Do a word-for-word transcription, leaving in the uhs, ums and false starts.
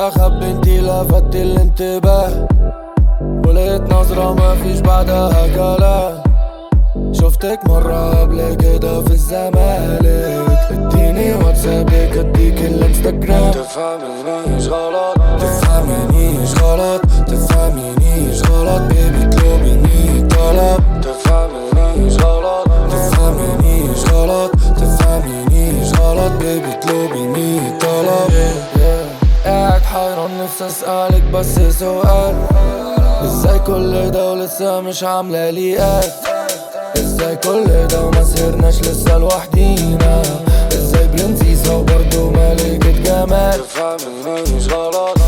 اخبي انتي لفتي الانتباه، ولقيت نظرة مفيش بعدها كلام. شفتك مرة قبل كده في الزمالك، اديني واتسابك اديك الانستجرام. تفهمينيش غلط تفهمينيش غلط تفهمينيش غلط بيبي اطلبيني طلب. تفهمينيش غلط تفهمينيش غلط تفهمينيش غلط بيبي اطلبيني طلب. قاعد حيران نفسي اسألك بس سؤال، ازاي كل ده ولسه مش عاملة لي قد؟ ازاي كل ده وما سهرناش لسه لوحدينا؟ ازاي برنسيسة وبرضه ملكة جمال؟ تفهمينيش غلط